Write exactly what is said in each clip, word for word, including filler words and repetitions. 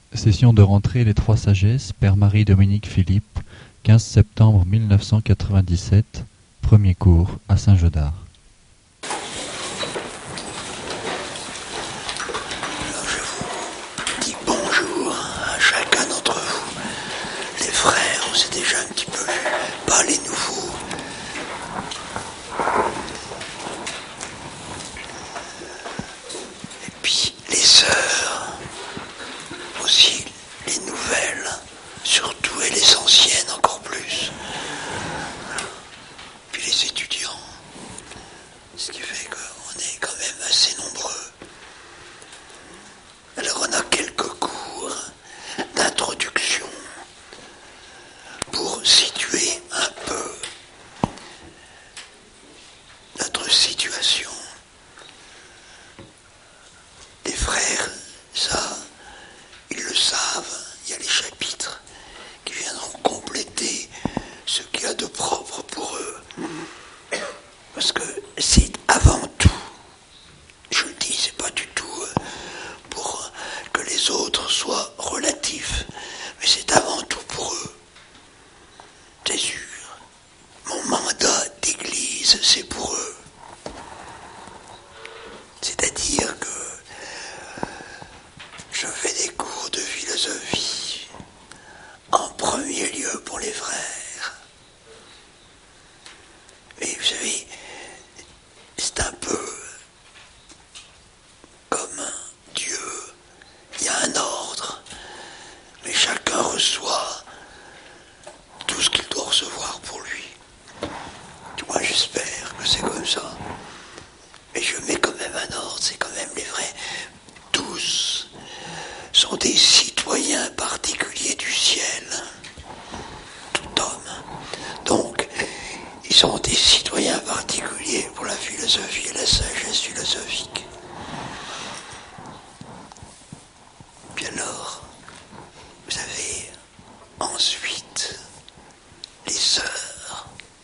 Session de rentrée Les Trois Sagesses, Père Marie-Dominique Philippe, quinze septembre mille neuf cent quatre-vingt-dix-sept, premier cours à Saint-Jeudard. Je vous dis bonjour à chacun d'entre vous. Les frères, on s'est déjà un petit peu vu, pas les nouveaux. Et puis les sœurs, aussi les nouvelles, surtout, et les anciennes encore plus. Puis les étudiants, ce qui fait qu'on est quand même assez nombreux. Alors on a quelques cours d'introduction pour situer un peu notre situation. Les frères, ça, ils le savent, il y a les chapitres qui viendront compléter ce qu'il y a de propre pour eux. Parce que c'est avant tout, je le dis, c'est pas du tout pour que les autres soient relatifs, mais c'est avant tout pour eux. C'est sûr. Mon mandat d'église, c'est pour eux. C'est-à-dire que je fais des cours de philosophie en premier lieu pour les frères. Et vous savez, c'est un peu comme Dieu. Il y a un ordre, mais chacun reçoit tout ce qu'il doit recevoir pour lui. Moi, j'espère que c'est comme ça. Mais je mets quand même un ordre, c'est quand même les vrais. Tous sont des citoyens particuliers du ciel. Tout homme. Donc, ils sont des citoyens particuliers pour la philosophie et la sagesse philosophique. Puis alors, vous avez ensuite les sœurs.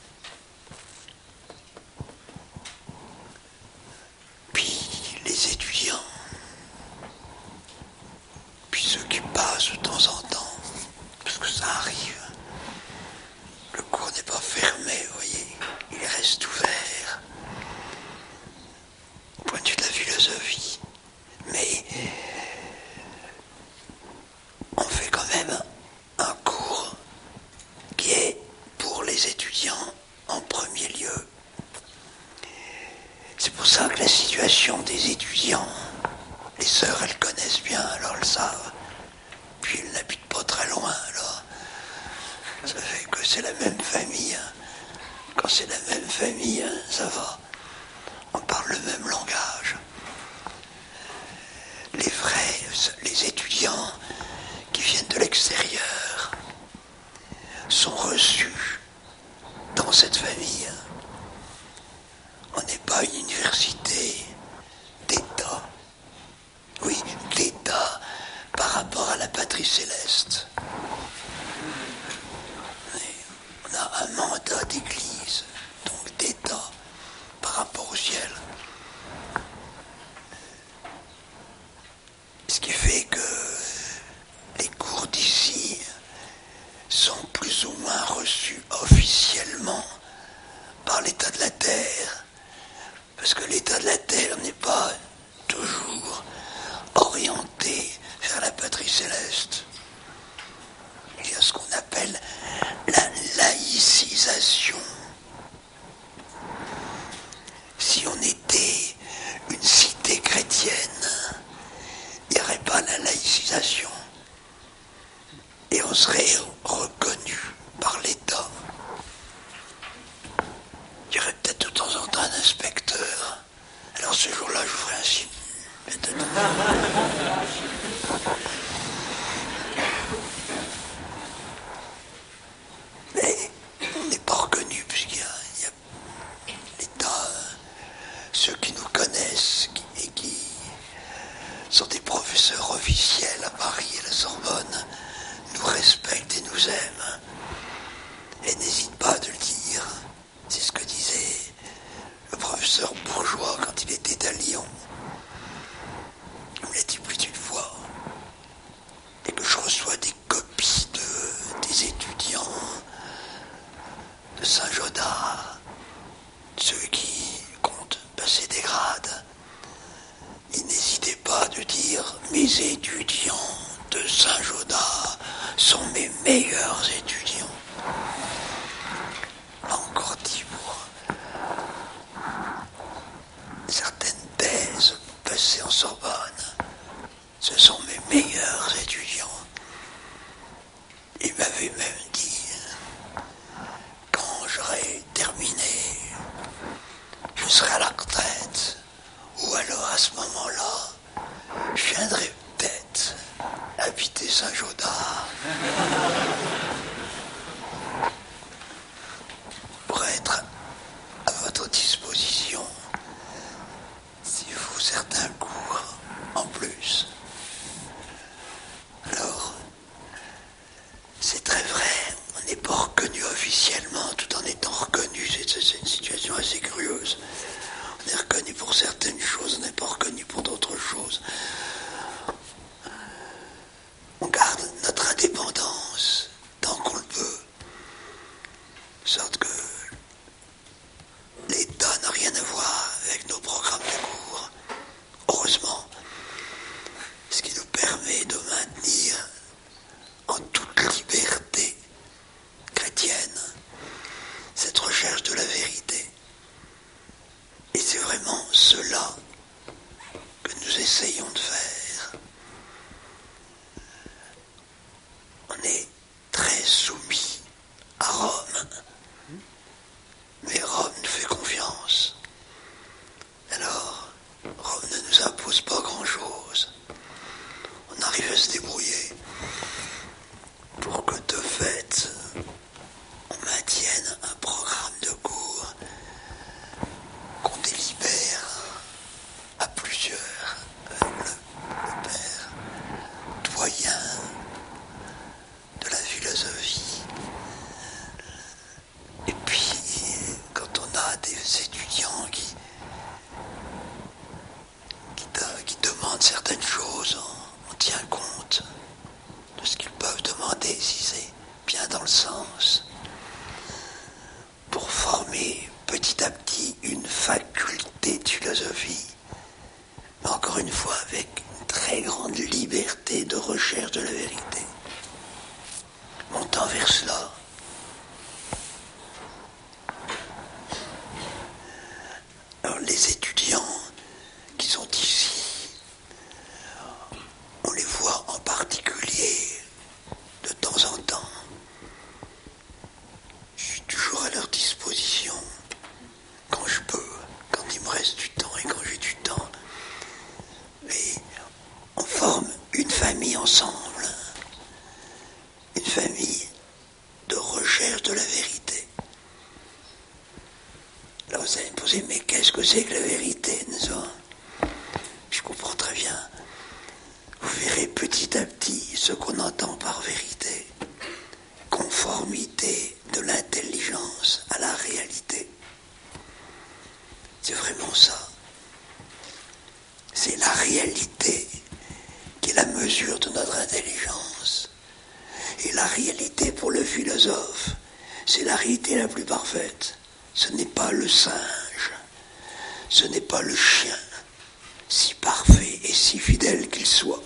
Puis les étudiants. Puis ceux qui passent de temps en temps. Parce que ça arrive. Le cours n'est pas fermé, vous voyez. Il reste ouvert. Au point de vue de la philosophie. Mais on fait quand même un cours qui est pour les étudiants en premier lieu. C'est pour ça que la situation des étudiants, les sœurs, elles connaissent bien, alors elles savent. Puis elles n'habitent pas très loin, alors ça fait que c'est la même famille. Hein. Quand c'est la même famille, hein, ça va. On parle le même langage. Les vrais, les étudiants qui viennent de l'extérieur sont reçus dans cette famille. On n'est pas une université d'État. Oui, d'État par rapport à la patrie céleste. On a un mandat d'église, donc d'État, par rapport au ciel. Ce qui fait que les cours d'ici sont plus ou moins reçus officiellement par l'état de la terre. Parce que l'état de la terre n'est pas toujours orienté vers la patrie céleste. Il y a ce qu'on appelle la laïcisation. Si on était une cité chrétienne, il n'y aurait pas la laïcisation. Et on serait reconnu par l'État. Il y aurait peut-être de temps en temps un inspecteur. Alors ce jour-là, je vous ferai un signe. Mais on n'est pas reconnu puisqu'il y a, il y a l'État, ceux qui nous connaissent qui, et qui sont des professeurs officiels à Paris et à la Sorbonne, nous respectent et nous aiment. Et n'hésite pas de le dire. C'est ce que disait le professeur Bourgeois quand il était à Lyon. Il me l'a dit plus d'une fois. Et que Et n'hésitez pas de dire « Mes étudiants de Saint-Jodas sont mes meilleurs étudiants ». Là encore dit pour certaines thèses passées en Sorbonne, ce sont mes meilleurs étudiants. Il m'avait même dit, quand j'aurai terminé, je serai à la retraite, ou alors à ce moment-là, je viendrai peut-être habiter Saint-Jodas pour être à votre disposition s'il faut certains cours en plus. Alors, c'est très vrai, on n'est pas reconnu officiellement tout en étant reconnu, c'est, c'est une situation assez curieuse. On est reconnu pour certaines choses, on n'est pas reconnu pour d'autres choses. On garde notre indépendance tant qu'on le peut, de sorte que l'État n'a rien à voir avec nos programmes de cours. Heureusement, ce qui nous permet de maintenir en toute liberté chrétienne cette recherche de la vérité. Et c'est vraiment cela que nous essayons de faire. On est très soumis à Rome, mais Rome nous fait confiance. Alors, Rome ne nous impose pas grand-chose. On arrive à se débrouiller pour que de fait, on maintienne un programme de cours qu'on délibère à plusieurs avec le, le père doyen de la philosophie. Et puis, quand on a des étudiants qui, qui, qui demandent certaines choses, on, on tient compte de ce qu'ils peuvent demander, si c'est bien dans le sens, pour former petit à petit une faculté de philosophie, mais encore une fois avec une très grande liberté de recherche de la vérité. Montant vers cela, alors les étudiants qui sont ici, on les voit en particulier de temps en temps. Je suis toujours à leur disposition quand je peux, quand il me reste du temps et quand j'ai du temps. Mais on forme une famille ensemble, une famille de recherche de la vérité. Là, vous allez me poser, mais qu'est-ce que c'est que la vérité, n'est-ce pas ? Je comprends très bien. Vous verrez petit à petit ce qu'on entend par vérité. Conformité de l'intelligence à la réalité. C'est vraiment ça. C'est la réalité qui est la mesure de notre intelligence. Et la réalité pour le philosophe, c'est la réalité la plus parfaite. Ce n'est pas le singe, ce n'est pas le chien, si parfait et si fidèle qu'il soit.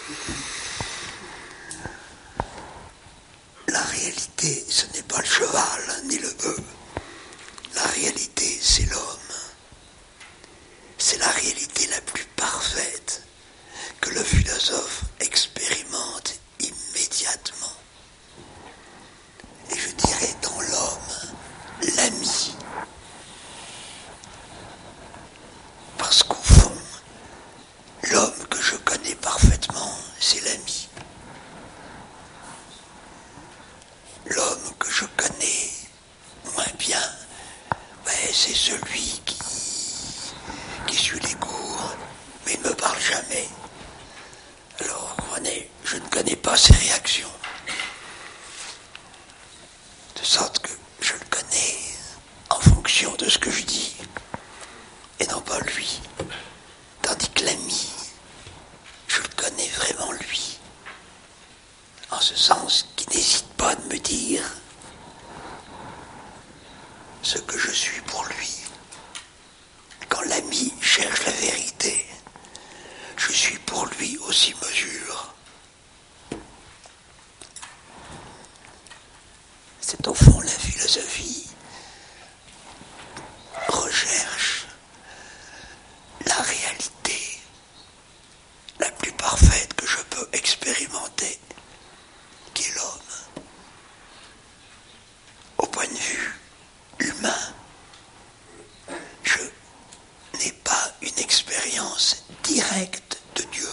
La réalité, ce n'est pas le cheval ni le bœuf. La réalité, c'est l'homme. C'est la réalité la plus parfaite que le philosophe expérimente immédiatement. Et je dirais dans l'homme, l'ami. Parce qu'au fond, l'homme que je connais parfaitement, c'est l'ami. L'homme que je connais moins bien, ben, c'est celui qui, qui suit les cours, mais il ne me parle jamais. Alors, comprenez, je ne connais pas ses réactions. De sorte que je le connais en fonction de ce que je dis, et non pas lui. Tandis que l'ami, je le connais vraiment lui. En ce sens qu'il n'hésite pas de me dire ce que je suis pour lui. Quand l'ami cherche la vérité, s'y mesure. C'est au fond la philosophie recherche la réalité la plus parfaite que je peux expérimenter, qui est l'homme. Au point de vue humain, je n'ai pas une expérience directe de Dieu.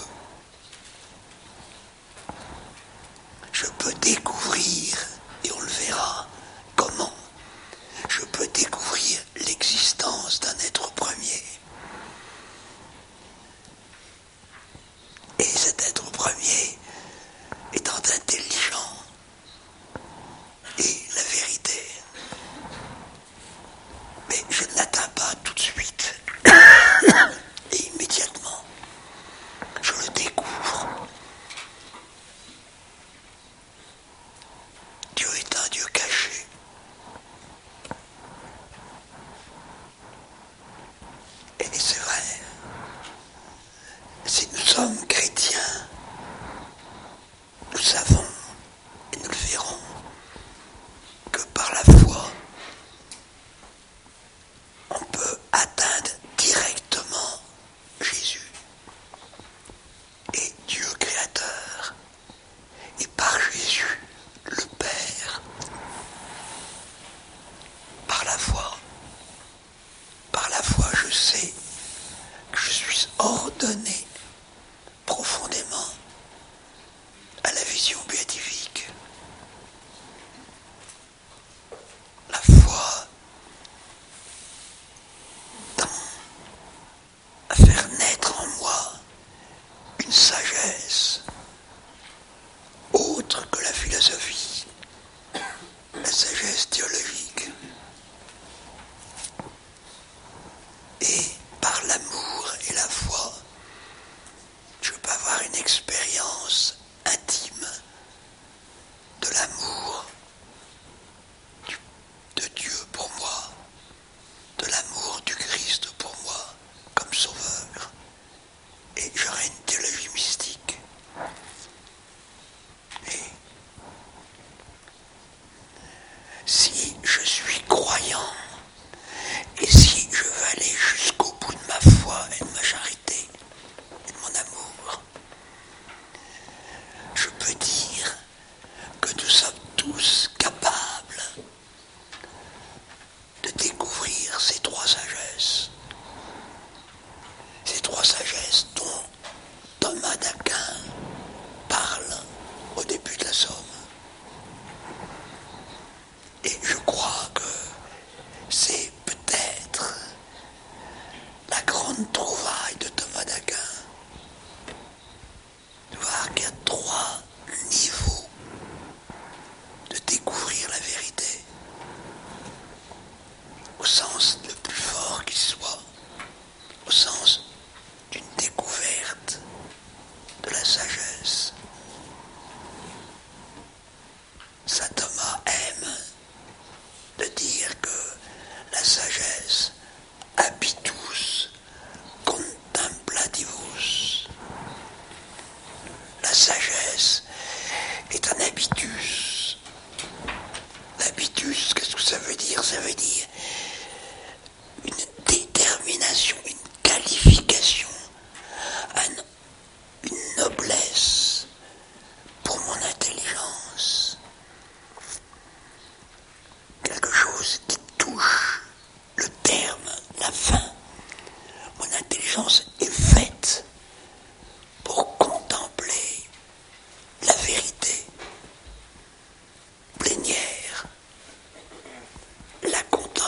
Je peux découvrir, et on le verra, comment je peux découvrir l'existence d'un être premier. Et cet être premier étant intelligent et la vérité. Mais je ne l'atteins pas tout de suite. Et immédiatement, je le découvre. Dieu est un Dieu caché. Et c'est vrai, si nous sommes chrétiens, nous savons, et nous le verrons, que par la foi, on peut atteindre directement Jésus et Dieu créateur, et par Jésus, le Père. Par la foi, par la foi, je sais que je suis ordonné profondément à la vision béatifique. La foi tend à faire naître en moi une sagesse autre que la philosophie, la sagesse théologique. Et par l'amour et la foi, je peux avoir une expérience intime de l'amour de Dieu pour moi, de l'amour du Christ pour moi comme sauveur. Et j'aurai une théologie mystique. Et si je suis croyant, et si je veux aller jusqu'au bout de ma foi et de ma charité et de mon amour, je peux dire que nous sommes tous capables de découvrir ces trois sagesses. Ces trois sagesses dont Thomas d'Aquin parle au début de la Somme. Et je crois que c'est peut-être la grande trouvaille de Thomas d'Aquin. De voir qu'il y a trois niveaux de découvrir la vérité, au sens le plus fort qui soit, au sens d'une découverte de la sagesse. Saint Thomas aime de dire que la sagesse habitus contemplativus. La sagesse est un habitus. L'habitus, qu'est-ce que ça veut dire? Ça veut dire une détermination, une qualification, un- une noblesse pour mon intelligence. Quelque chose qui touche le terme, la fin. Mon intelligence est faite pour contempler la vérité plénière, la contemplation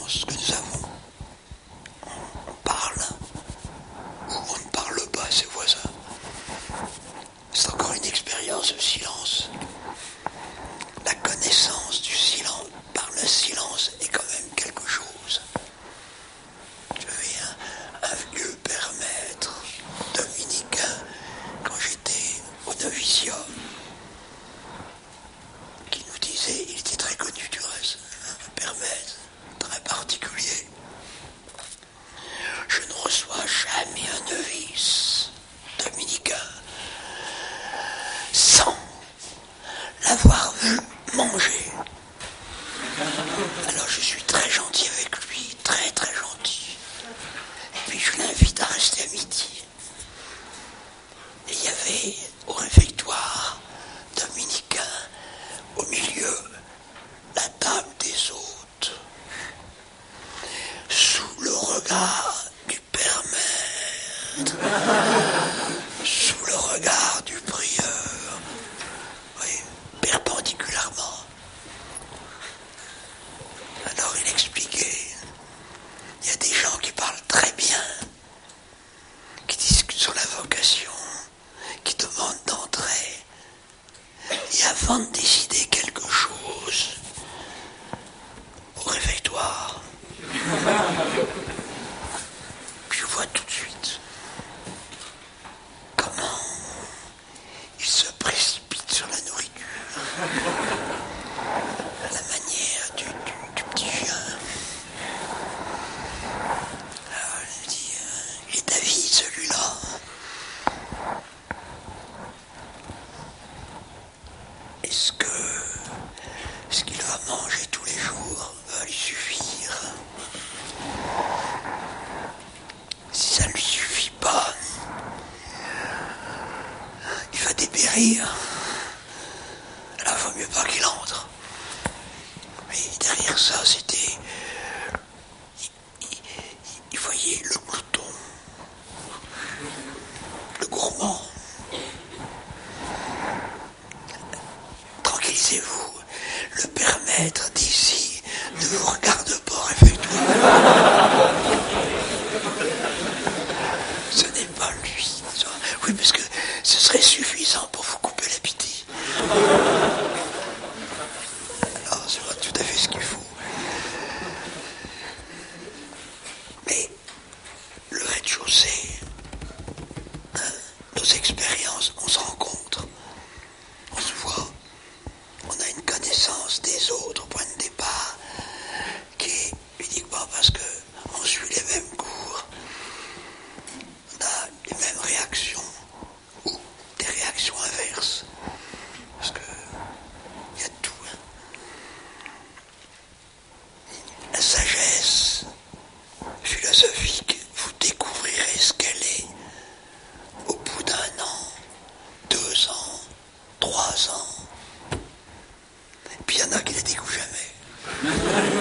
expérience que nous avons. On parle ou on ne parle pas à ses voisins. C'est encore une expérience de silence. La connaissance du silence par le silence est quand même quelque chose. J'avais un, un vieux père maître dominicain quand j'étais au noviciat qui nous disait, il était très connu du reste, un père maître très particulier. Je ne reçois jamais un novice dominicain sans l'avoir vu manger. Alors je suis très gentil avec lui, très très gentil. Et puis je l'invite à rester à midi. Et il y avait au réfectoire dominicain, au milieu, la table des hôtes, sous le regard du père maître, sous le regard du prieur, oui, perpendiculairement. Alors il expliquait, il y a des gens qui parlent très bien, qui discutent sur la vocation, qui demandent d'entrer, et avant de décider quelque chose, au réfectoire, je vois tout de suite comment il se précipite sur la nourriture, à la manière du, du, du petit chien. Alors il me dit, il est David celui-là. Est-ce que ce qu'il va manger tous les jours va lui suffire? Si ça ne lui suffit pas, il va dépérir. Alors il vaut mieux pas qu'il entre. Et derrière ça, c'était... Il, il, il voyait le glouton, le gourmand. Tranquillisez-vous, le père maître d'ici ne vous regarde pas au réfectoire. Ce n'est pas lui. Oui, parce que ce serait suffisant pour vous couper l'appétit. Alors, c'est pas tout à fait ce qu'il faut. Mais le rez-de-chaussée, hein, nos expériences, on se rencontre, on se voit, on a une connaissance des autres au point de départ qui est uniquement parce qu'on suit les mêmes cours, on a les mêmes réactions ou des réactions inverses, parce que il y a tout. Hein. La sagesse philosophique, vous découvrirez ce qu'elle est au bout d'un an, deux ans, trois ans. Et puis il y en a qui ne les découvrent jamais.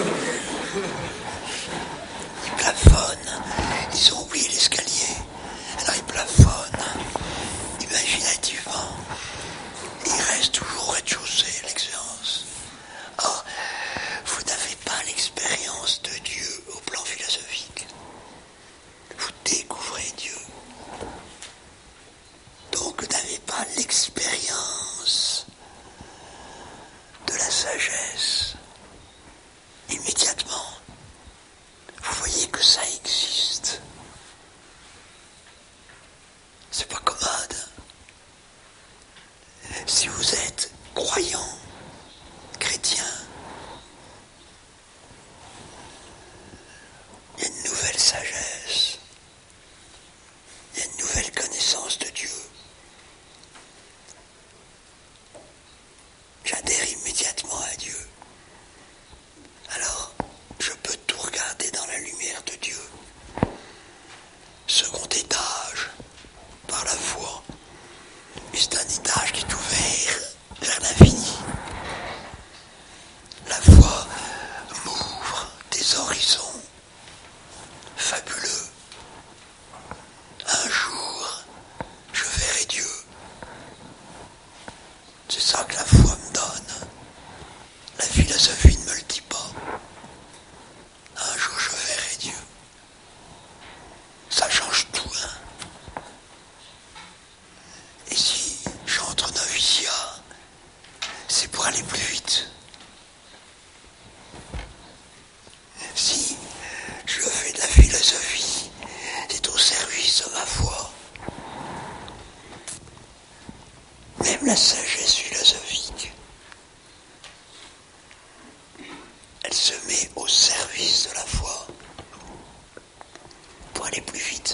Ils plafonnent, ils ont oublié l'escalier, alors ils plafonnent imaginativement. Et ils restent toujours au rez-de-chaussée, l'expérience. Or, vous n'avez pas l'expérience de Dieu au plan philosophique. Vous découvrez Dieu. Donc vous n'avez pas l'expérience de la sagesse. Immédiatement, vous voyez que ça existe. C'est pas commode. Si vous êtes croyant, chrétien, il y a une nouvelle sagesse, il y a une nouvelle connaissance de Dieu. J'adhère immédiatement à Dieu. Alors, je peux tout regarder dans la lumière de Dieu. Second étage, par la foi. Et c'est un étage qui est ouvert vers l'infini. La foi m'ouvre des horizons fabuleux. Un jour, je verrai Dieu. C'est ça que la foi me donne. La philosophie ne me le dit pas. Un la sagesse philosophique. Elle se met au service de la foi pour aller plus vite.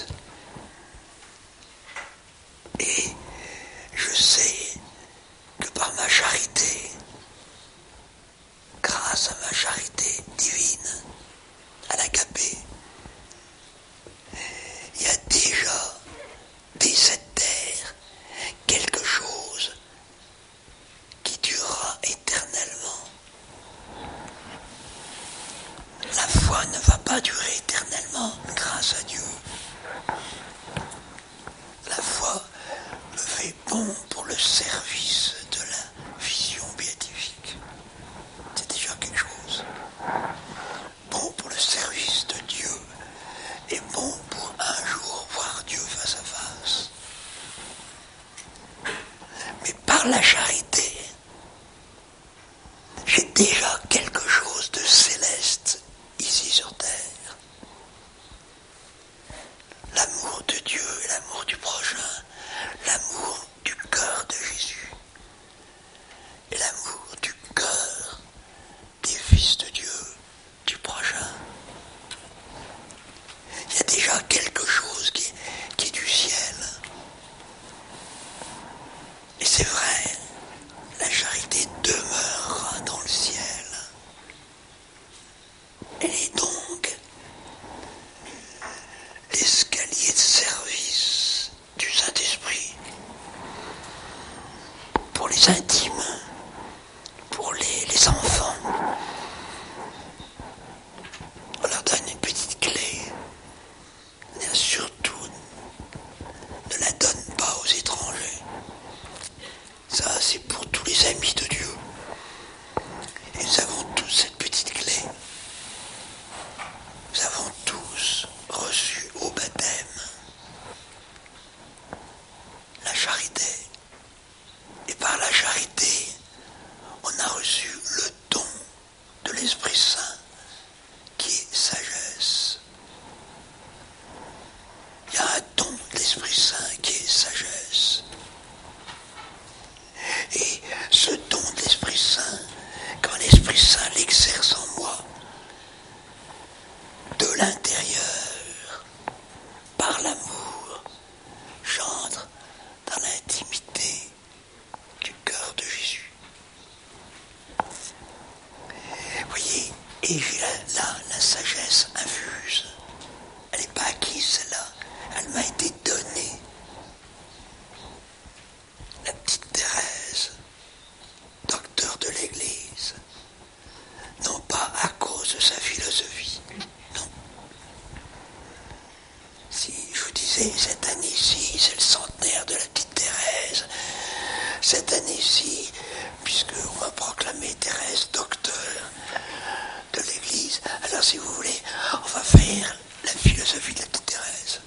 Et je sais que par ma charité, grâce à ma charité divine, à l'agapé, il y a déjà dès cette terre quelque chose qui durera éternellement. La foi ne va pas durer éternellement, grâce à Dieu. La foi me fait bon pour le service de la vision béatifique. C'est déjà quelque chose. Bon pour le service de Dieu et bon pour un jour voir Dieu face à face. Mais par la charité, j'ai déjà quelque chose de céleste ici sur terre. L'amour de Dieu et l'amour du prochain, l'amour du cœur de Jésus et l'amour du cœur des fils de Dieu, du prochain. Il y a déjà quelque chose qui est, qui est du ciel. Et c'est vrai, la charité demeurera dans le ciel. Elle est donc l'escalier de service du Saint-Esprit pour les intimes, pour les, les enfants. On leur donne une petite clé. Et surtout, ne la donne pas aux étrangers. Ça, c'est pour tous les amis de Dieu. Et nous avons tous cette petite clé. Nous avons tous reçu au baptême la charité. Et par la charité, on a reçu le don de l'Esprit Saint qui est sagesse. Il y a un don de l'Esprit Saint qui est sagesse. Et ce don de l'Esprit Saint, quand l'Esprit Saint l'exerce en moi, de l'intérieur, par l'amour, j'entre dans l'intimité du cœur de Jésus. Vous voyez, et j'ai là, là la sagesse infuse. Elle n'est pas acquise, celle-là. Elle m'a été donnée. La petite Thérèse, docteur de l'Église, non pas à cause de sa philosophie, non. Si je vous disais, cette année-ci, c'est le centenaire de la petite Thérèse, cette année-ci, puisque on va proclamer Thérèse docteur de l'Église, alors si vous voulez, on va faire la philosophie de la petite Thérèse.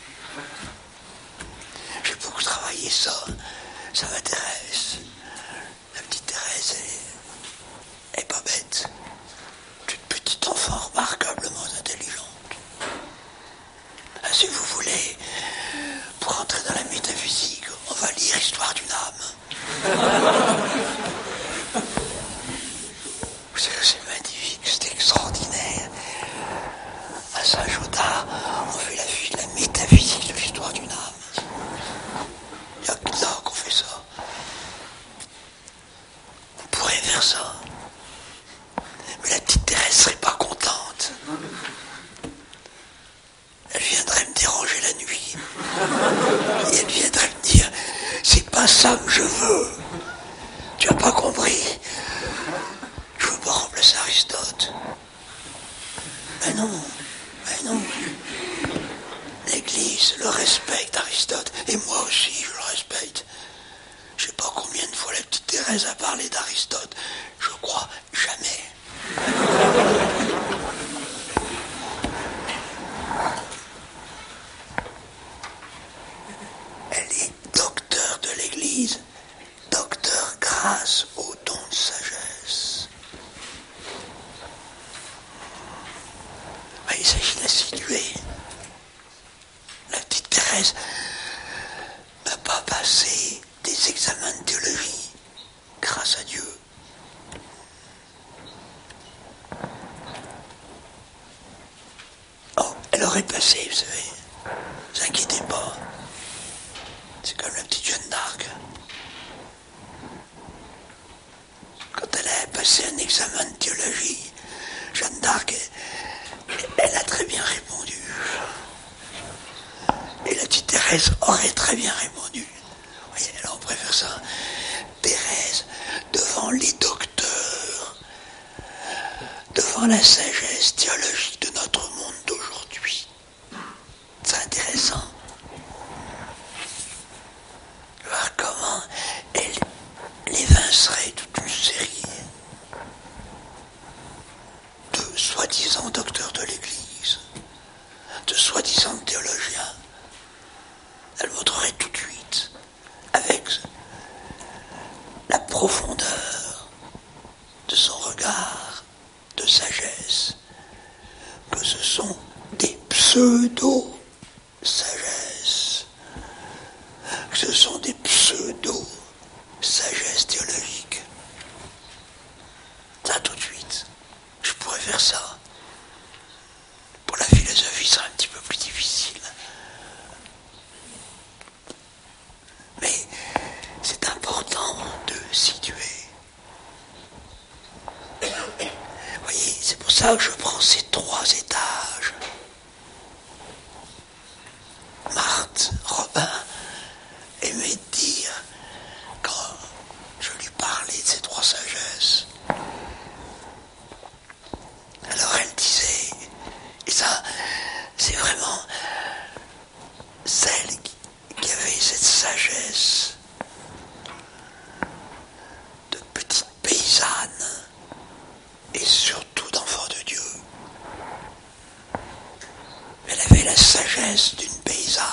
J'ai beaucoup travaillé ça, ça m'intéresse. La petite Thérèse, elle est pas bête. C'est une petite enfant remarquablement intelligente. Ah, si vous voulez, pour entrer dans la métaphysique, on va lire Histoire d'une âme. Vous savez, c'est magnifique, c'est extraordinaire. À Saint-Jodas, on fait la, la métaphysique de l'histoire d'une âme. Il n'y a que là qu'on fait ça. On pourrait faire ça. Mais la petite Thérèse serait pas contente. Elle viendrait me déranger la nuit. Et elle viendrait me dire, c'est pas ça que je veux. Tu as pas compris. Je veux pas remplacer Aristote. Mais non, mais non. L'Église le respecte, Aristote. Et moi aussi, je le respecte. Je sais pas combien de fois la petite Thérèse a parlé d'Aristote. Je crois jamais. Elle est docteur de l'Église, docteur grâce au don de sagesse. Mais il s'agit de la situer. La petite Thérèse n'a pas passé des examens de théologie. l'heure est passée, vous savez. Ne vous inquiétez pas. C'est comme la petite Jeanne d'Arc. Quand elle a passé un examen de théologie, Jeanne d'Arc, elle, elle a très bien répondu. Et la petite Thérèse aurait très bien répondu. Vous voyez, alors on préfère ça. Thérèse, devant les docteurs, devant la sagesse théologique de notre monde d'aujourd'hui. C'est intéressant. Voir comment elle évincerait toute une série de soi-disant docteurs de l'Église, de soi-disant théologiens. Elle montrerait tout de suite, avec la profondeur de son regard de sagesse, que ce sont des pseudo-sagesses, que ce sont des pseudo-sagesses théologiques. Ça tout de suite, je pourrais faire ça. Pour la philosophie, c'est un petit peu plus difficile. Mais c'est important de situer. Vous voyez, c'est pour ça que je prends ces trois étages. Marthe, Robin aimait dire, quand je lui parlais de ces trois sagesses, alors elle disait, et ça, c'est vraiment celle qui, qui avait cette sagesse de petite paysanne et surtout d'enfant de Dieu. Elle avait la sagesse d'une paysanne.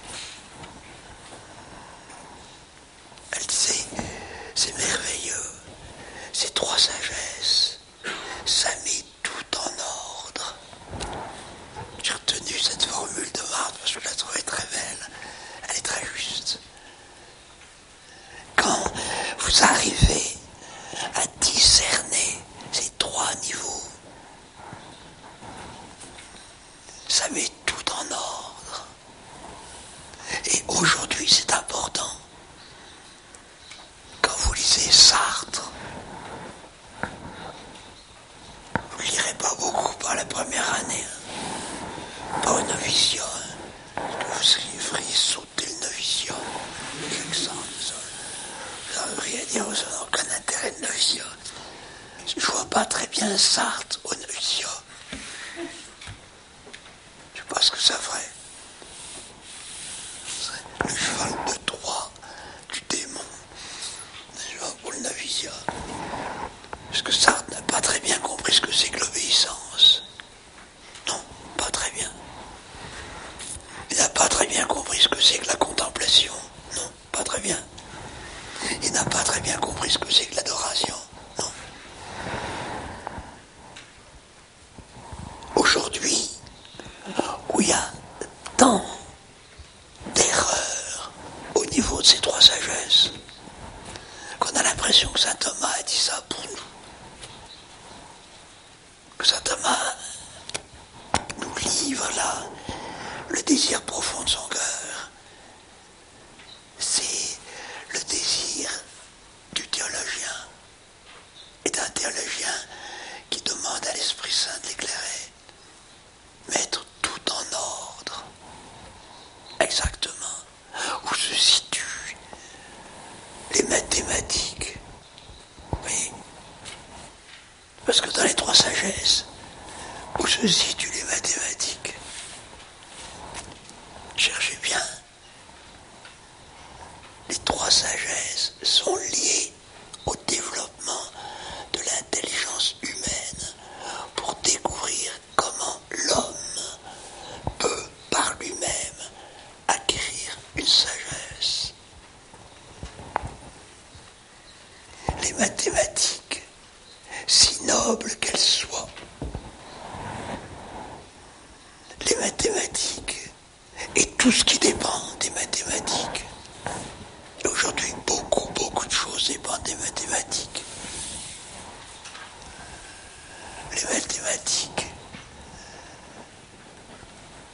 Elle disait, c'est merveilleux, ces trois sagesses, ça met tout en ordre. J'ai retenu cette formule de Marthe parce que je la trouvais très belle. Elle est très juste. Quand vous arrivez à discerner ces trois niveaux, ça met tout en ordre. Et aujourd'hui, c'est important. Quand vous lisez Sartre, vous ne lirez pas beaucoup par la première année, hein. Pas au noviciat. Hein. Vous feriez sauter le noviciat. Avec ça, ça. Vous n'avez rien à dire, vous n'avez aucun intérêt de noviciat. Je vois pas très bien Sartre au noviciat. Je sais pas ce que ça ferait. Le cheval de Troie du démon. Je vois pour le noviciat. Parce que Sartre n'a pas très bien compris ce que c'est que l'obéissance. Non, pas très bien. Il n'a pas très bien compris ce que c'est que la contemplation. Non, pas très bien. Il n'a pas très bien compris ce que c'est que l'adoration. Non. Aujourd'hui, où il y a tant d'erreurs au niveau de ces trois sagesses, qu'on a l'impression que saint Thomas a dit ça pour nous. Que saint Thomas nous livre là le désir profond de son cœur. C'est le désir du théologien et d'un théologien qui demande à l'Esprit Saint de l'éclairer. Mettre tout en ordre. Exactement. Où se situent les mathématiques. Oui. Parce que dans les trois sagesses, où se situent les mathématiques? Cherchez bien. Les trois sagesses sont liées au développement de l'intelligence humaine pour découvrir comment l'homme peut par lui-même acquérir une sagesse. Les mathématiques, si nobles qu'elles soient, les mathématiques et tout ce qui dépend des mathématiques. Et aujourd'hui, beaucoup, beaucoup de choses dépendent des mathématiques. Les mathématiques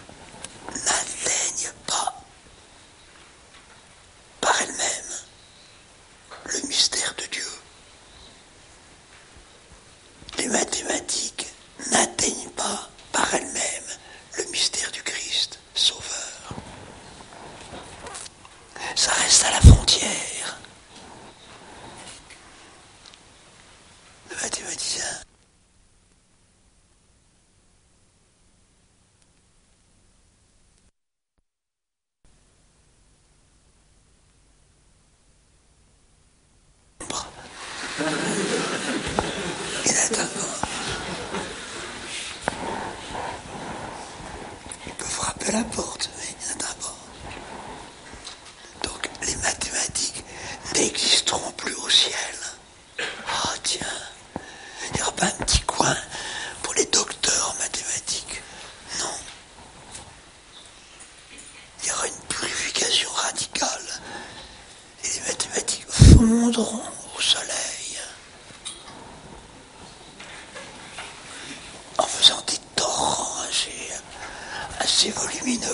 peu la porte, mais il y en a d'abord. Donc les mathématiques n'existeront plus au ciel. Ah tiens, il n'y aura pas un petit coin pour les docteurs en mathématiques. Non. Il y aura une purification radicale. Et les mathématiques fondront au soleil. En faisant des torrents assez, assez volumineux.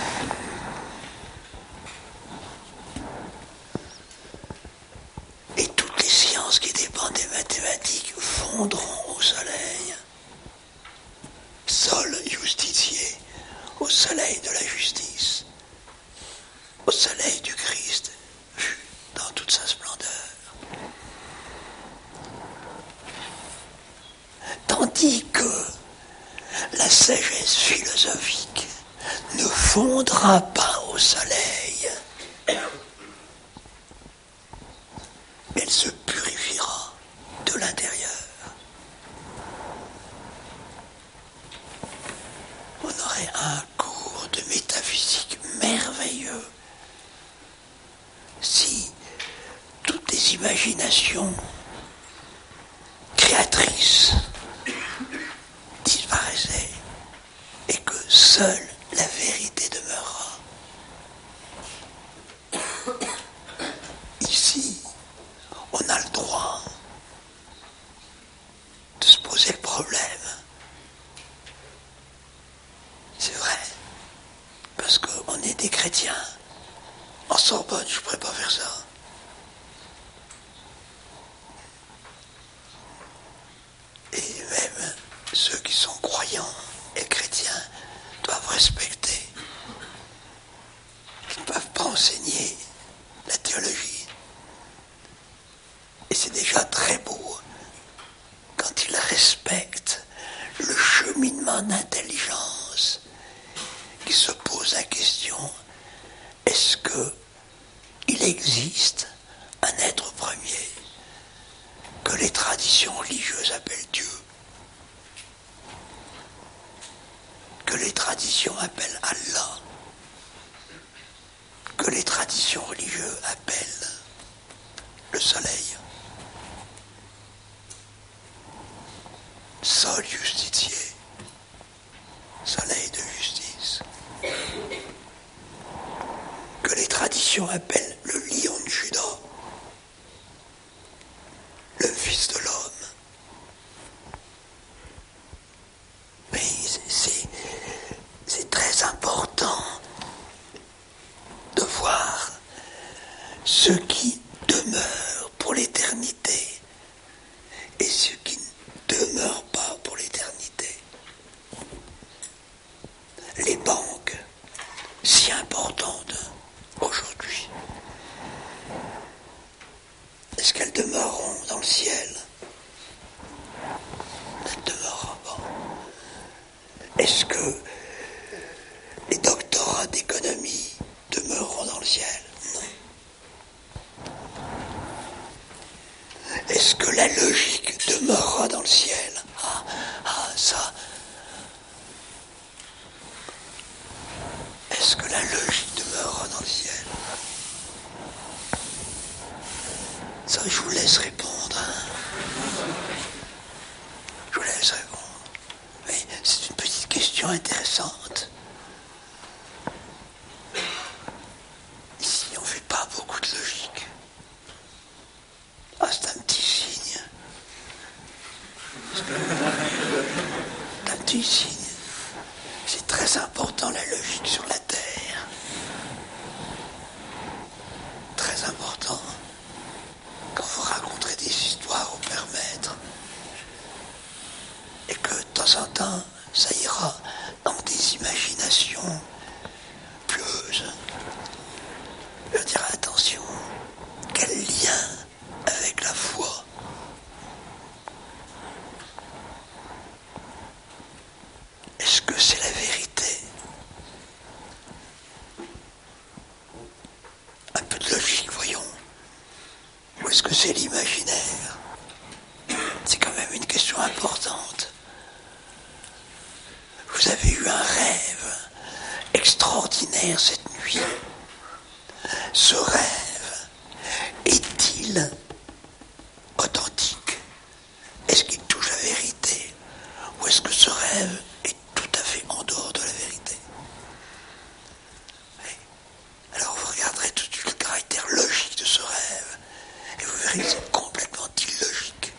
Et toutes les sciences qui dépendent des mathématiques fondront au soleil. Sol justitier, au soleil de la justice, au soleil du Christ, vu dans toute sa splendeur. Tandis que la sagesse philosophique ne fondra pas au soleil, elle se purifiera de l'intérieur. On aurait un cours de métaphysique merveilleux si toutes les imaginations créatrices disparaissaient et que seule la vérité demeurera. Ici, on a le droit de se poser le problème. C'est vrai, parce qu'on est des chrétiens. En Sorbonne, je ne pourrais pas faire ça. Et même ceux qui sont croyants et chrétiens doivent respecter qu'ils ne peuvent pas enseigner la théologie. Et c'est déjà très beau quand ils respectent le cheminement d'intelligence qui se pose la question, est-ce que il existe un être premier que les traditions religieuses appellent Dieu, que les traditions appellent Allah, que les traditions religieuses appellent le soleil, sol justitier, soleil de justice, que les traditions appellent le lion de Juda, le fils de l'homme. Mais c'est, c'est très important de voir ce qui demeure pour l'éternité et ce qui ne demeure pas pour l'éternité. Les banques, si importantes aujourd'hui, est-ce qu'elles demeureront dans le ciel? Elles ne demeureront pas. Est-ce que les doctorats d'économie demeureront dans le ciel? Non. Est-ce que la logique demeurera dans le ciel? Ah, ah, ça. Est-ce que la logique demeurera dans le ciel? Ça, je vous laisse répondre. Hein. Je vous laisse répondre. Mais c'est une petite question intéressante. Ici, on ne fait pas beaucoup de logique. Ah, c'est un petit signe. C'est un petit signe. C'est très important, la logique sur la Terre. Très important. Quand vous raconterez des histoires au Père Maître, et que de temps en temps, ça ira dans des imaginations pieuses, je dirais attention, quel lien avec la foi? Est-ce que c'est la vérité? Un peu de logique, voyons. Ou est-ce que c'est l'imaginaire? C'est quand même une question importante. Vous avez eu un rêve extraordinaire cette nuit. Ce rêve est-il authentique? Est-ce qu'il touche la vérité? Ou est-ce que ce rêve est tout à fait en dehors de la vérité? Oui. Alors vous regarderez tout de suite le caractère logique de ce rêve et vous verrez que c'est complètement illogique.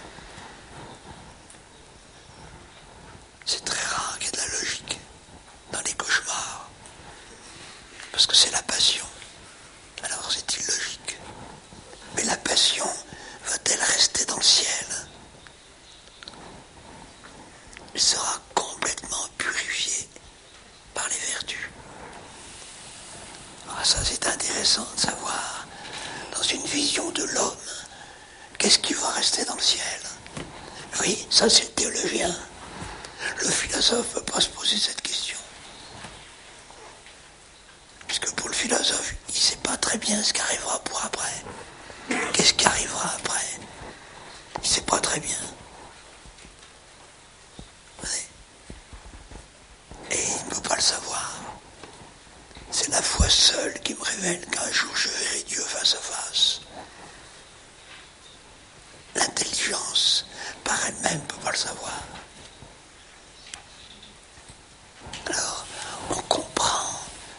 C'est très rare qu'il y ait de la logique dans les cauchemars, parce que c'est la passion. Alors c'est illogique. Mais la passion va-t-elle rester dans le ciel? Elle sera complètement purifiée par les vertus. Ah, ça c'est intéressant de savoir, dans une vision de l'homme, qu'est-ce qui va rester dans le ciel? Oui, ça c'est le théologien. Le philosophe ne peut pas se poser cette question. Puisque pour le philosophe, il ne sait pas très bien ce qui arrivera pour après. Qu'est-ce qui arrivera après? Il ne sait pas très bien. Et il ne peut pas le savoir. C'est la foi seule qui me révèle qu'un jour je verrai Dieu face à face. L'intelligence, par elle-même, ne peut pas le savoir. Alors, on comprend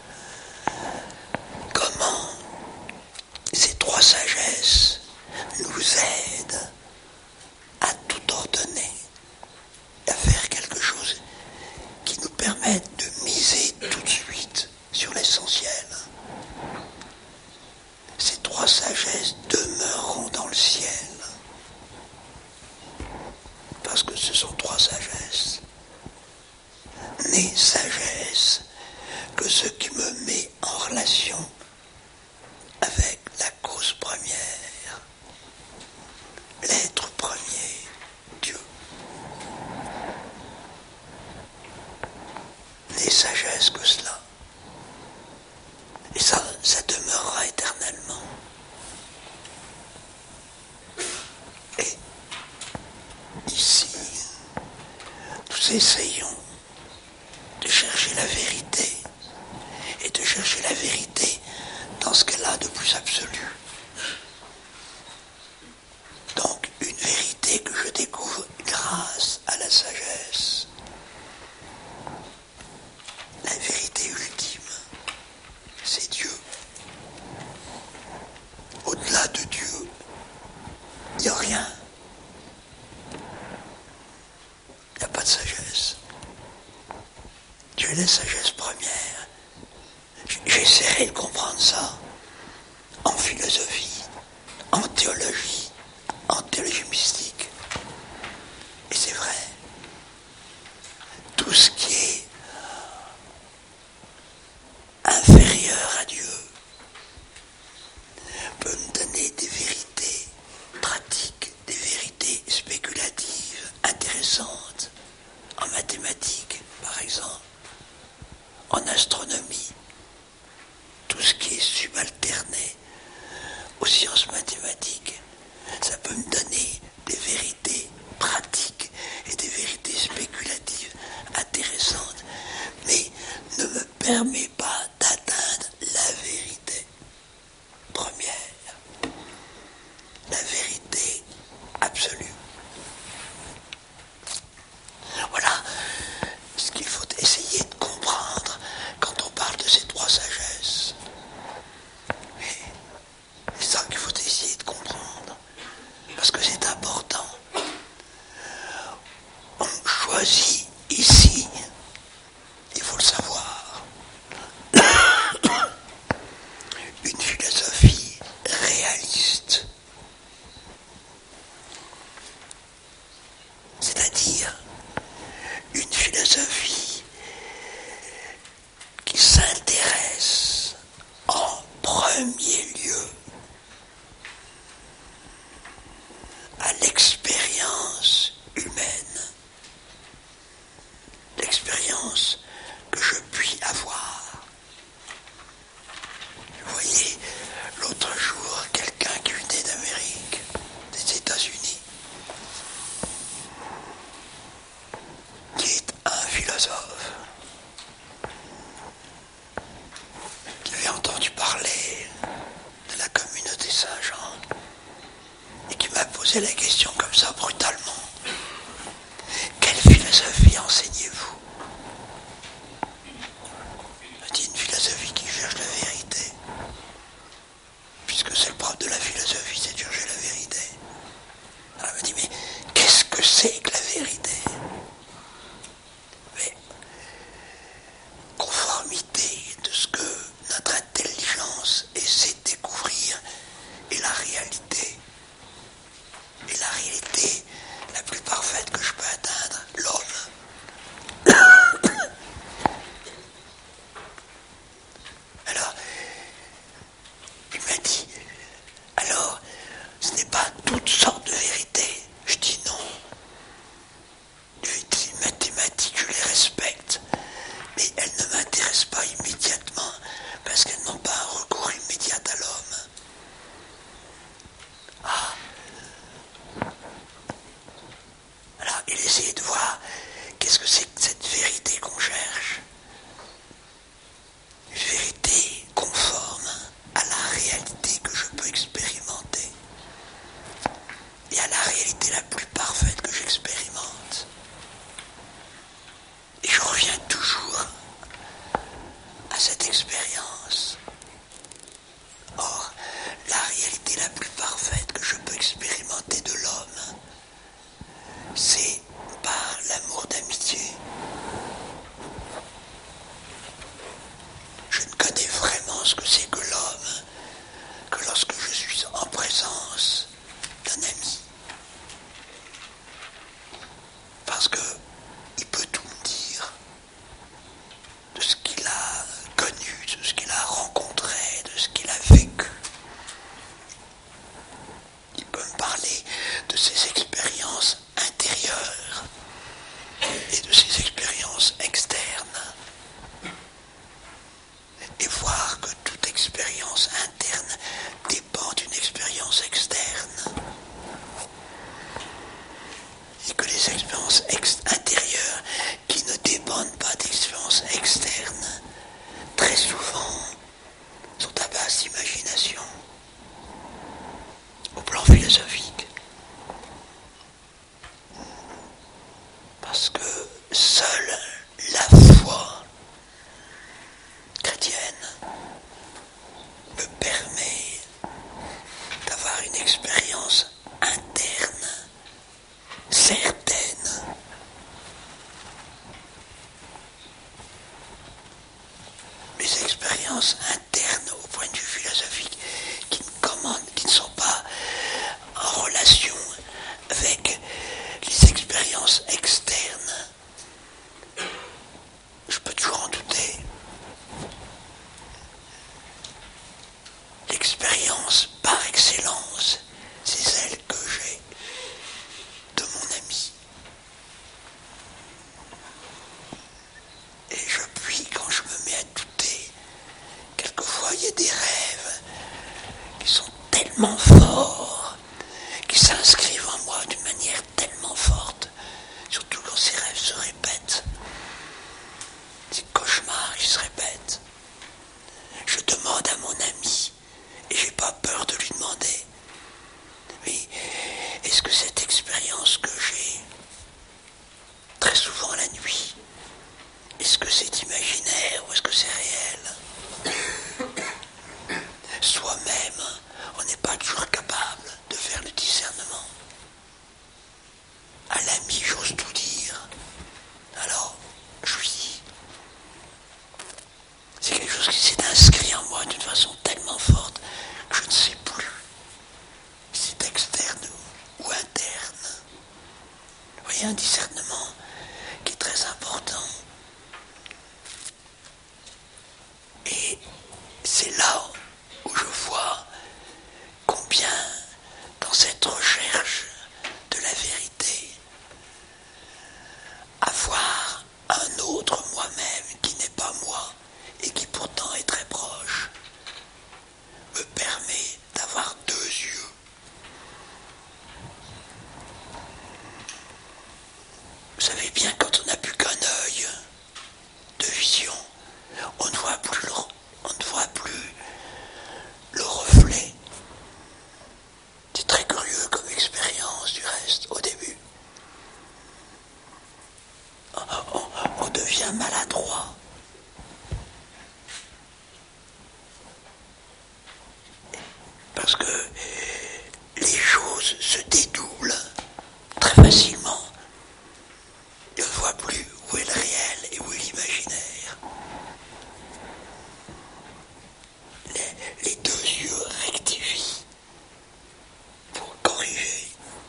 comment ces trois sagesses nous aident à tout ordonner, à faire quelque chose qui nous permette de miser tout de suite sur l'essentiel. Ces trois sagesses demeureront dans le ciel, parce que ce sont trois sagesses. N'est sagesse que ce qui me met en relation avec la cause première, l'être premier, Dieu. N'est sagesse que cela. Et ça, ça demeurera éternellement. Et ici, nous essayons de chercher la vérité, et de chercher la vérité dans ce qu'elle a de plus absolu. Donc, une vérité que je découvre grâce à la sagesse. La vérité ultime, c'est Dieu. Au-delà de Dieu, il n'y a rien. Il n'y a pas de sagesse. Dieu est la sagesse première. J'essaierai de comprendre ça en philosophie, en théologie, en théologie mystique. Et c'est vrai. Tout ce qui est inférieur à Dieu peut me donner des vérités pratiques, des vérités spéculatives, intéressantes, en mathématiques, par exemple, en astronomie. Tout ce qui est subalterné aux sciences mathématiques, ça peut me donner des vérités pratiques et des vérités spéculatives intéressantes, mais ne me permet pas d'atteindre la vérité première, la vérité absolue. Voilà ce qu'il faut essayer de comprendre quand on parle de ces trois sagesses. C'est ça qu'il faut essayer de comprendre, parce que c'est important. On choisit ici, il faut le savoir, posé la question comme ça brutalement. Quelle philosophie enseignez-vous? Je dis une philosophie qui cherche la vérité. Puisque c'est le propre de la philosophie, c'est de chercher la vérité. Alors elle me dit, mais qu'est-ce que c'est que la vérité? Mais conformité de ce que notre intelligence essaie de découvrir est la réalité. Et la réalité la plus parfaite que je peux atteindre, l'homme. Alors, il m'a dit, alors, ce n'est pas toutes sortes de vérités. Je dis non. Les mathématiques, je les respecte, mais elles ne m'intéressent pas immédiatement, parce qu'elles n'ont pas un recours immédiat à l'homme. Ah. Alors, il essayait de voir qu'est-ce que c'est que cette vérité qu'on cherche. Une vérité conforme à la réalité que je peux expérimenter et à la réalité la plus parfaite que j'expérimente. Et je reviens toujours à cette expérience. Or, la réalité la plus parfaite que je peux expérimenter de l'homme, c'est par l'amour d'amitié. Je ne connais vraiment ce que c'est que l'homme que lorsque je suis en présence d'un ami. Parce que il peut tout me dire de ce qu'il a connu, de ce qu'il a rencontré, de ce qu'il a vécu. Il peut me parler de ses expériences intérieures et de ses expériences externes. Et voir que toute expérience interne dépend d'une expérience externe. Et que les expériences ex- intérieures qui ne dépendent pas d'expériences externes, très souvent, sont à basse imagination. Au plan philosophique. Parce que seule la foi chrétienne me permet d'avoir une expérience interne, certaine. Les expériences internes au point de vue philosophique qui ne commandent, qui ne sont pas en relation avec les expériences externes, je peux toujours en douter. L'expérience par excellence, c'est celle que j'ai de mon ami. Et je puis, quand je me mets à douter, quelquefois il y a des rêves qui sont tellement forts, qui s'inscrivent en moi d'une manière tellement forte, surtout quand ces rêves se répètent. Ces cauchemars, ils se répètent. Je demande à mon ami, et j'ai pas peur de lui demander, mais est-ce que cette expérience que j'ai, très souvent la nuit, est-ce que c'est imaginaire ou est-ce que c'est réel? Soi-même, on n'est pas toujours capable de faire le discernement. À l'ami, j'ose tout dire. Alors, je lui dis, c'est quelque chose qui s'est inscrit en moi d'une façon tellement forte que je ne sais plus si c'est externe ou interne. Vous voyez, un discernement qui est très important. Et c'est là où je vois combien, dans cette recherche de la vérité, avoir un autre moi-même qui n'est pas moi et qui pourtant est très proche, me permet d'avoir deux yeux. Vous savez bien, quand on n'a plus qu'un œil de vision, on ne voit plus le, on ne voit plus le reflet. C'est très curieux comme expérience. devient maladroit. Parce que les choses se dédoublent très facilement. On ne voit plus où est le réel et où est l'imaginaire. Les, les deux yeux rectifient pour corriger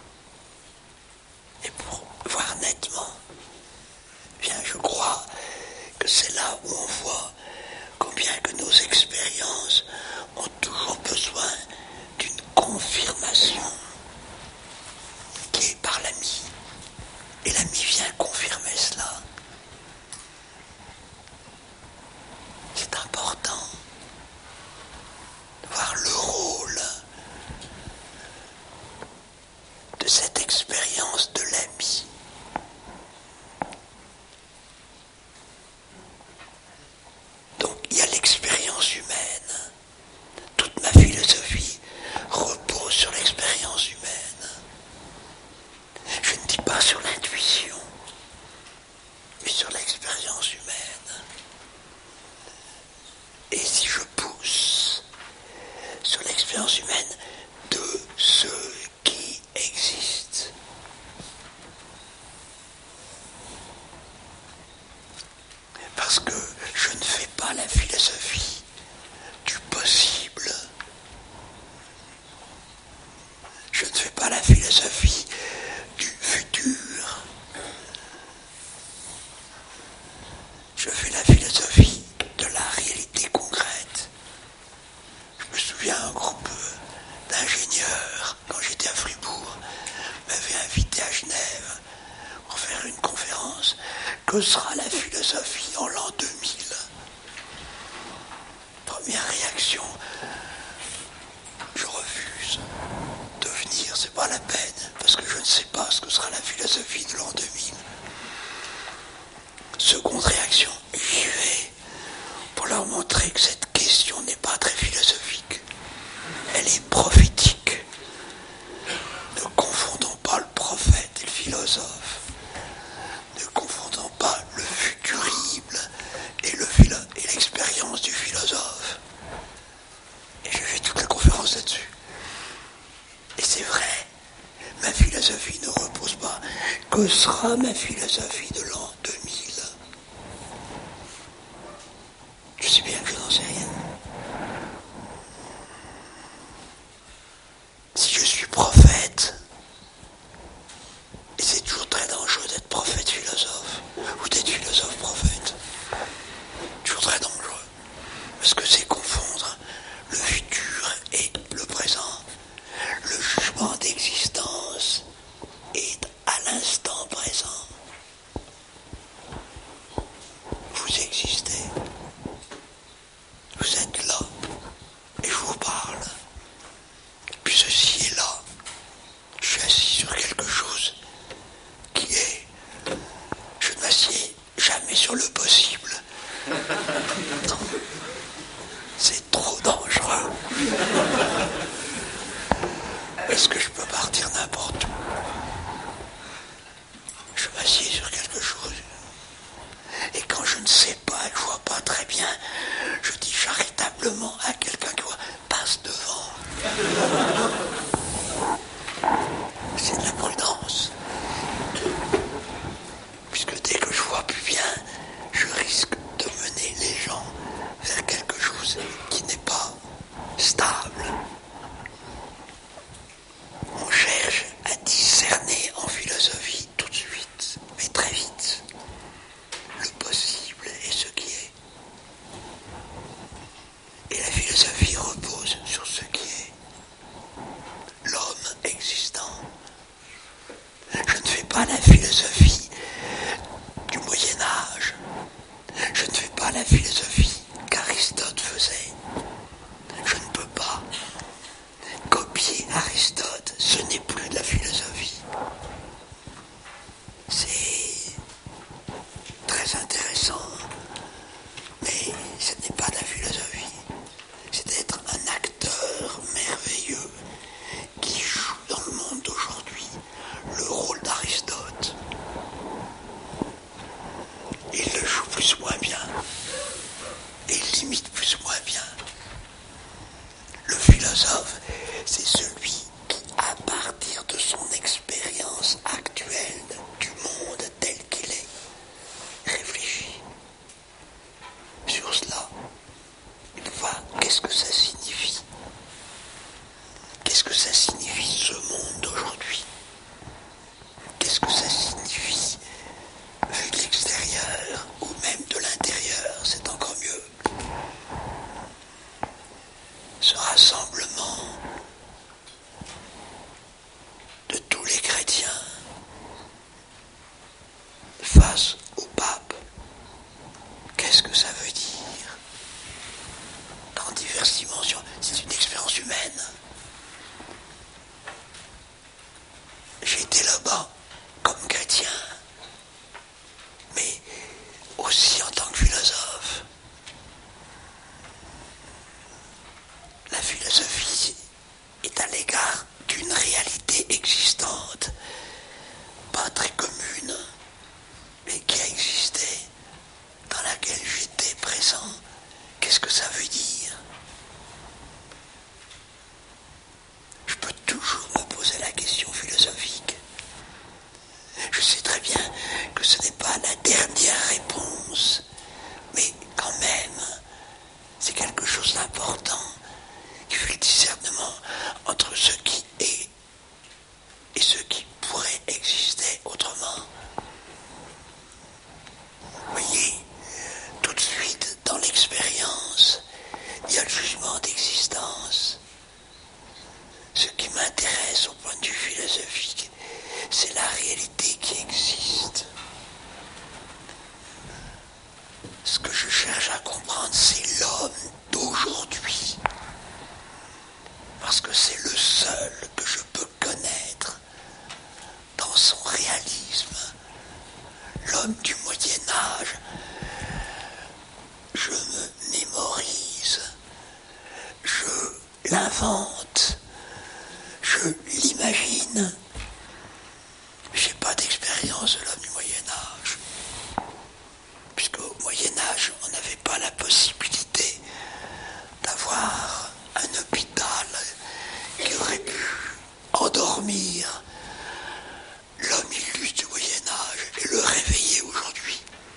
et pour voir nettement. Bien, je crois que c'est là où on voit combien que nos expériences ont toujours besoin d'une confirmation qui est par l'ami. Et l'ami vient confirmer cela. C'est important de voir le rôle de cette expérience de l'ami. Donc il y a l'expérience humaine. Toute ma philosophie repose sur l'expérience humaine. Je ne dis pas sur l'intuition, mais sur l'expérience humaine. Et si je pousse sur l'expérience humaine de ceux qui existent, parce que je ne fais pas la philosophie du possible, je ne fais pas la philosophie du futur, je fais la philosophie de la réalité concrète. Je me souviens, un groupe d'ingénieurs, quand j'étais à Fribourg, m'avait invité à Genève pour faire une conférence. Que sera la philosophie en l'an deux mille? Première réaction, je refuse de venir, c'est pas la peine, parce que je ne sais pas ce que sera la philosophie de l'an deux mille. Seconde réaction, j'y vais pour leur montrer que cette question n'est pas très philosophique, elle est prophétique. Ne confondons pas le prophète et le philosophe. Ne confondons pas le futurible et, le philo- et l'expérience du philosophe. Et j'ai fait toute la conférence là-dessus. Et c'est vrai, ma philosophie ne repose pas. Que sera ma philosophie de l'an deux mille? Je sais bien que je n'en sais rien. Si je suis prophète, et c'est toujours très dangereux d'être prophète philosophe, ou d'être philosophe prophète, toujours très dangereux, parce que c'est confondre le futur et le présent. Le jugement d'existence est à l'instant présent. Vous existez, vous êtes là, et je vous parle. Puis ceci est là. Je suis assis sur quelque chose qui est... Je ne m'assieds jamais sur le possible. Non. C'est trop dangereux. Est-ce que je peux partir n'importe où? Je m'assieds sur quelque chose. Et quand je ne sais pas et que je ne vois pas très bien, je dis charitablement à quelqu'un qui voit, passe devant. C'est de la prudence. Puisque dès que je vois plus bien, je risque de mener les gens vers quelque chose qui n'est pas stable. On cherche à discerner en philosophie tout de suite, mais très vite, le possible et ce qui est. Et la philosophie repose sur ce qui est. L'homme existant. Je ne fais pas la philosophie du Moyen-Âge. Je ne fais pas la philosophie qu'Aristote faisait. Je ne peux pas copier Aristote. Ce n'est plus de la philosophie. C'est très intéressant, mais ce n'est pas de la philosophie. C'est d'être un acteur merveilleux qui joue dans le monde d'aujourd'hui le rôle d'Aristote. Il le joue plus ou moins bien. Et il l'imite plus ou moins bien. Le philosophe, c'est celui qui, à partir de son expérience actuelle du monde tel qu'il est, réfléchit sur cela. Il voit qu'est-ce que ça signifie. Qu'est-ce que ça signifie ce monde d'aujourd'hui? Qu'est-ce que ça signifie vu de l'extérieur ou même de l'intérieur? C'est encore mieux. Ce rassemblement de tous les chrétiens face au pape, qu'est-ce que ça veut dire? Dans diverses dimensions, c'est une expérience humaine. J'ai été là-bas comme chrétien, mais aussi en tant que philosophe. La philosophie est à l'égard d'une réalité existante, pas très commune, mais qui a existé, dans laquelle j'étais présent. Qu'est-ce que ça veut dire? Je peux toujours me poser la question philosophique. Je sais très bien que ce n'est pas la dernière réponse, mais quand même, c'est quelque chose d'important qui fait le discernement entre ce qui est et ce qui pourrait exister autrement. Vous voyez, tout de suite dans l'expérience, il y a le jugement d'existence. Ce qui m'intéresse au point de vue philosophique, c'est la réalité qui existe. Ce que je cherche à comprendre, c'est l'homme d'aujourd'hui. Parce que c'est le seul que je peux connaître dans son réalisme. L'homme du Moyen-Âge, je me mémorise, je l'invente, je l'imagine. J'ai pas d'expérience de l'homme du Moyen-Âge. Puisqu'au Moyen-Âge, on n'avait pas la possibilité d'avoir un hôpital qui aurait pu endormir l'homme illustre du Moyen-Âge et le réveiller aujourd'hui.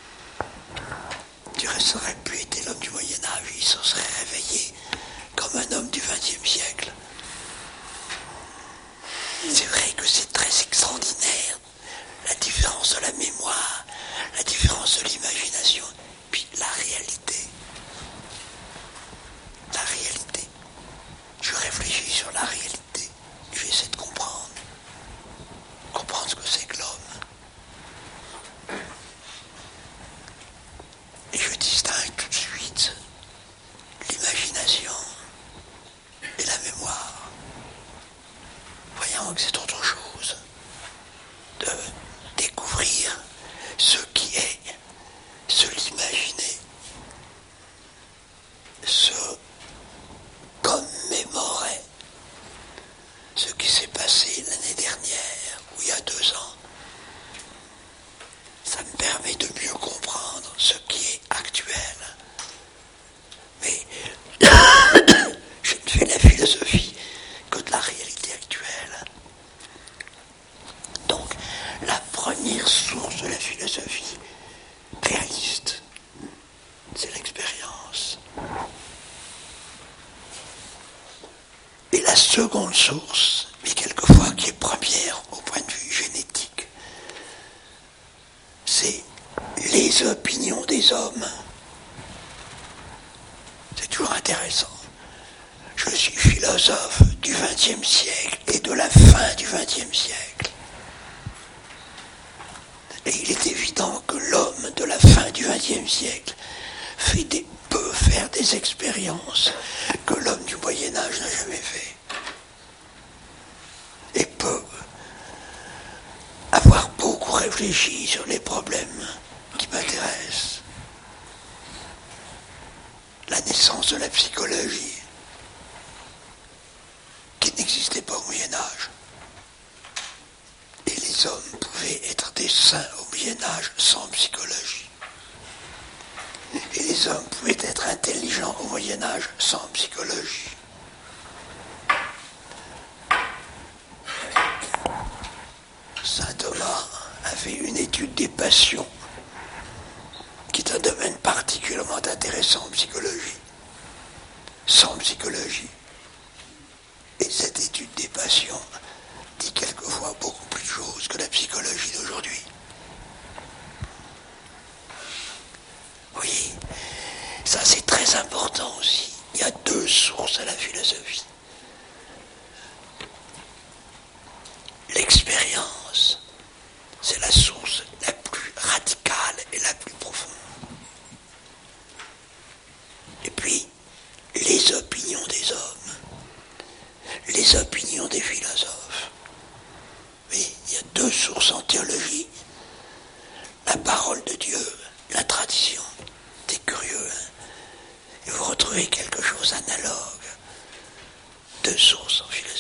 Du reste, ça aurait pu être l'homme du Moyen-Âge, il se serait réveillé comme un homme du vingtième siècle. C'est vrai que c'est très extraordinaire, la différence de la mémoire, la différence de l'imagination, puis la réalité. La réalité. Je réfléchis sur la réalité, j'essaie de comprendre, comprendre ce que c'est que l'homme. Et je distingue tout de suite l'imagination et la mémoire. Voyons que c'est autre chose de découvrir ce qui est, se l'imaginer, se commémorer ce qui s'est passé l'année dernière ou il y a deux ans. Ça me permet de mieux comprendre ce qui est actuel. Mais je ne fais la philosophie que de la réalité actuelle. Donc, la première source de la philosophie réaliste, c'est l'expérience. Et la seconde source, mais quelquefois qui est première au point de vue génétique, c'est les opinions des hommes. C'est toujours intéressant. Je suis philosophe du vingtième siècle et de la fin du vingtième siècle. Et il est évident que l'homme de la fin du vingtième siècle fait des, peut faire des expériences que l'homme du Moyen-Âge n'a jamais fait. Et peut avoir beaucoup réfléchi sur les problèmes qui m'intéressent. La naissance de la psychologie, qui n'existait pas au Moyen-Âge. Et les hommes pouvaient être des saints au Moyen-Âge sans psychologie. Et les hommes pouvaient être intelligents au Moyen-Âge sans psychologie. Saint Thomas a fait une étude des passions, qui est un domaine particulièrement intéressant en psychologie. Sans psychologie. Et cette étude des passions dit quelquefois beaucoup plus de choses que la psychologie d'aujourd'hui. Oui, ça c'est très important aussi. Il y a deux sources à la philosophie. L'expérience, c'est la source la plus radicale et la plus profonde. Et puis, les opinions des hommes, les opinions des philosophes. Oui, il y a deux sources en théologie. La parole de Dieu, la tradition. C'est curieux, hein? Et vous retrouvez quelque chose analogue. Deux sources en philosophie.